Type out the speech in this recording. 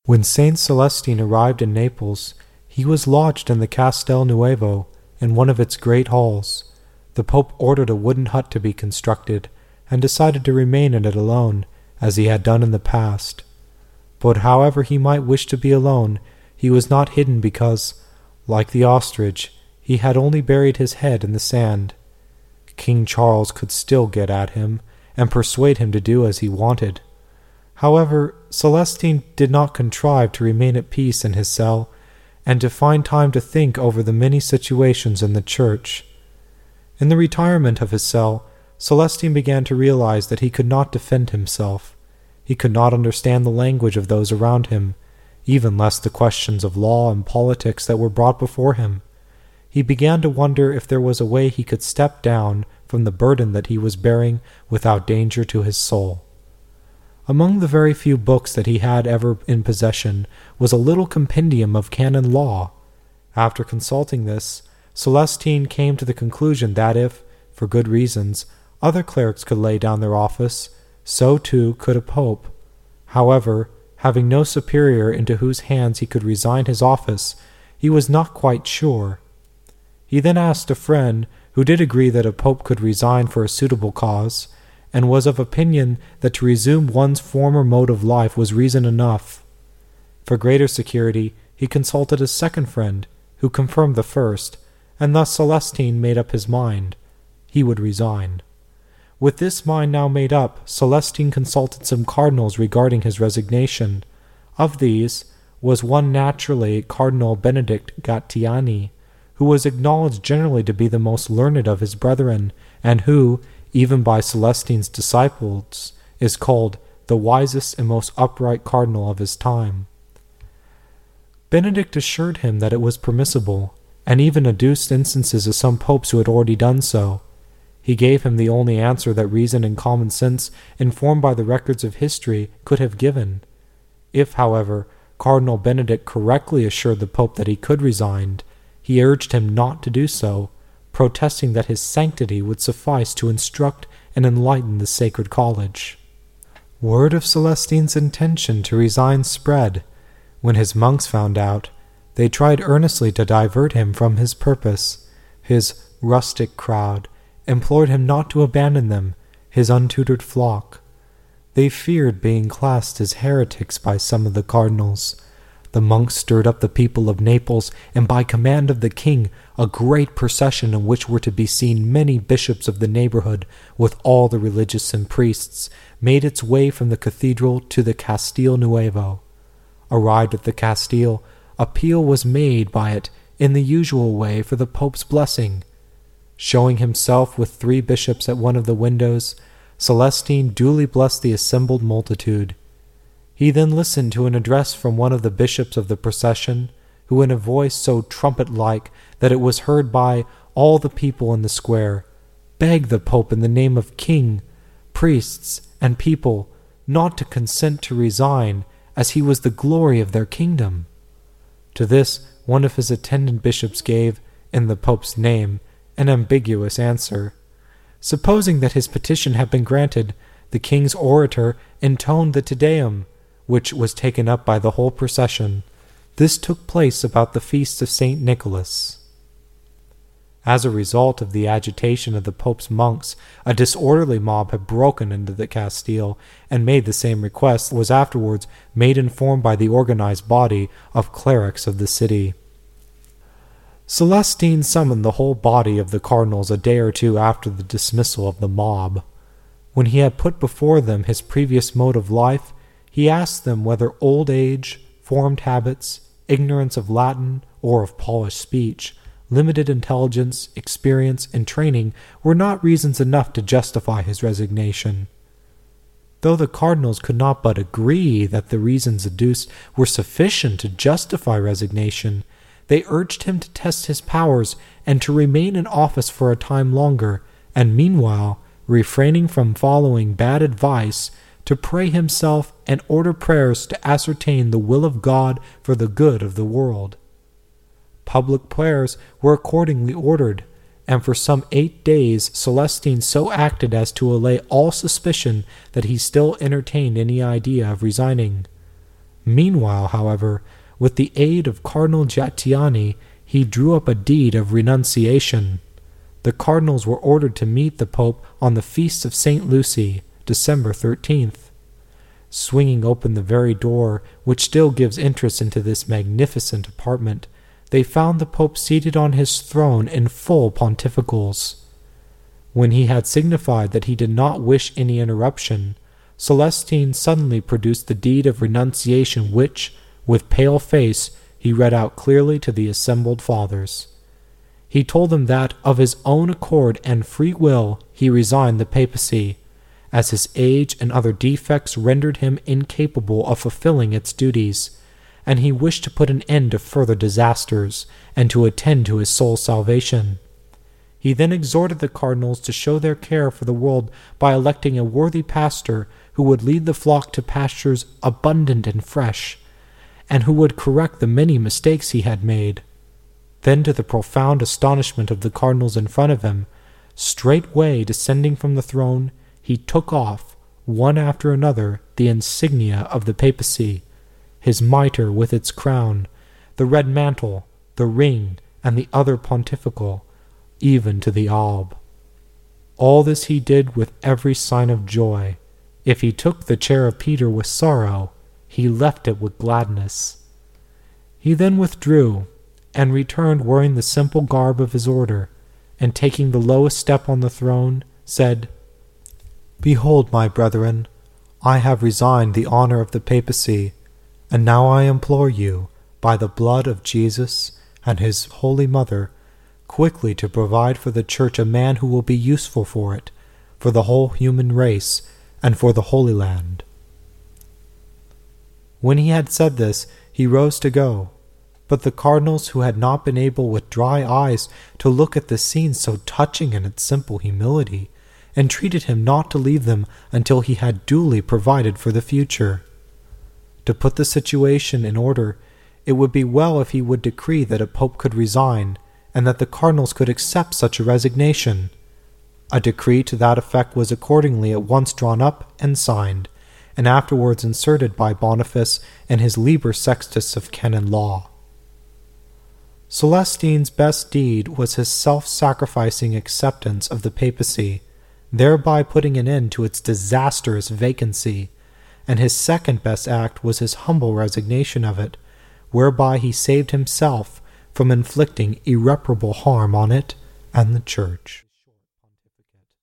When Saint Celestine arrived in Naples, he was lodged in the Castel Nuovo, in one of its great halls. The Pope ordered a wooden hut to be constructed, and decided to remain in it alone, as he had done in the past. But however he might wish to be alone, he was not hidden because, like the ostrich, he had only buried his head in the sand. King Charles could still get at him, and persuade him to do as he wanted. However, Celestine did not contrive to remain at peace in his cell, and to find time to think over the many situations in the church. In the retirement of his cell, Celestine began to realize that he could not defend himself. He could not understand the language of those around him, even less the questions of law and politics that were brought before him. He began to wonder if there was a way he could step down from the burden that he was bearing without danger to his soul. Among the very few books that he had ever in possession was a little compendium of canon law. After consulting this, Celestine came to the conclusion that if, for good reasons, other clerics could lay down their office, so too could a pope. However, having no superior into whose hands he could resign his office, he was not quite sure. He then asked a friend who did agree that a pope could resign for a suitable cause, and was of opinion that to resume one's former mode of life was reason enough. For greater security, he consulted a second friend, who confirmed the first, and thus Celestine made up his mind. He would resign. With this mind now made up, Celestine consulted some cardinals regarding his resignation. Of these was one naturally Cardinal Benedict Gattiani, who was acknowledged generally to be the most learned of his brethren, and who, even by Celestine's disciples, is called the wisest and most upright cardinal of his time. Benedict assured him that it was permissible, and even adduced instances of some popes who had already done so. He gave him the only answer that reason and common sense, informed by the records of history, could have given. If, however, Cardinal Benedict correctly assured the Pope that he could resign, he urged him not to do so, protesting that his sanctity would suffice to instruct and enlighten the sacred college. Word of Celestine's intention to resign spread. When his monks found out, they tried earnestly to divert him from his purpose. His rustic crowd implored him not to abandon them, his untutored flock. They feared being classed as heretics by some of the cardinals. The monks stirred up the people of Naples, and by command of the king, a great procession in which were to be seen many bishops of the neighborhood, with all the religious and priests, made its way from the cathedral to the Castel Nuovo. Arrived at the Castile, appeal was made by it in the usual way for the Pope's blessing. Showing himself with 3 bishops at one of the windows, Celestine duly blessed the assembled multitude. He then listened to an address from one of the bishops of the procession, who in a voice so trumpet-like that it was heard by all the people in the square, begged the Pope in the name of king, priests, and people not to consent to resign, as he was the glory of their kingdom. To this one of his attendant bishops gave, in the Pope's name, an ambiguous answer. Supposing that his petition had been granted, the king's orator intoned the Te Deum, which was taken up by the whole procession. This took place about the feast of St. Nicholas. As a result of the agitation of the Pope's monks, a disorderly mob had broken into the Castile and made the same request, was afterwards made informed by the organized body of clerics of the city. Celestine summoned the whole body of the cardinals a day or two after the dismissal of the mob. When he had put before them his previous mode of life, he asked them whether old age, formed habits, ignorance of Latin or of polished speech, limited intelligence, experience, and training were not reasons enough to justify his resignation. Though the cardinals could not but agree that the reasons adduced were sufficient to justify resignation, they urged him to test his powers and to remain in office for a time longer, and meanwhile, refraining from following bad advice, to pray himself and order prayers to ascertain the will of God for the good of the world. Public prayers were accordingly ordered, and for some 8 days Celestine so acted as to allay all suspicion that he still entertained any idea of resigning. Meanwhile, however, with the aid of Cardinal Gattiani, he drew up a deed of renunciation. The cardinals were ordered to meet the Pope on the feast of St. Lucy, December 13th. Swinging open the very door which still gives interest into this magnificent apartment, they found the Pope seated on his throne in full pontificals. When he had signified that he did not wish any interruption, Celestine suddenly produced the deed of renunciation which, with pale face, he read out clearly to the assembled fathers. He told them that, of his own accord and free will, he resigned the papacy, as his age and other defects rendered him incapable of fulfilling its duties, and he wished to put an end to further disasters, and to attend to his soul's salvation. He then exhorted the cardinals to show their care for the world by electing a worthy pastor who would lead the flock to pastures abundant and fresh, and who would correct the many mistakes he had made. Then, to the profound astonishment of the cardinals in front of him, straightway descending from the throne, he took off, one after another, the insignia of the papacy, his mitre with its crown, the red mantle, the ring, and the other pontifical, even to the alb. All this he did with every sign of joy. If he took the chair of Peter with sorrow, he left it with gladness. He then withdrew, and returned wearing the simple garb of his order, and taking the lowest step on the throne, said, "Behold, my brethren, I have resigned the honor of the papacy, and now I implore you, by the blood of Jesus and his Holy Mother, quickly to provide for the Church a man who will be useful for it, for the whole human race, and for the Holy Land." When he had said this, he rose to go. But the cardinals, who had not been able with dry eyes to look at the scene so touching in its simple humility, entreated him not to leave them until he had duly provided for the future. To put the situation in order, it would be well if he would decree that a pope could resign, and that the cardinals could accept such a resignation. A decree to that effect was accordingly at once drawn up and signed, and afterwards inserted by Boniface in his Liber Sextus of canon law. Celestine's best deed was his self-sacrificing acceptance of the papacy, thereby putting an end to its disastrous vacancy, and his second best act was his humble resignation of it, whereby he saved himself from inflicting irreparable harm on it and the Church.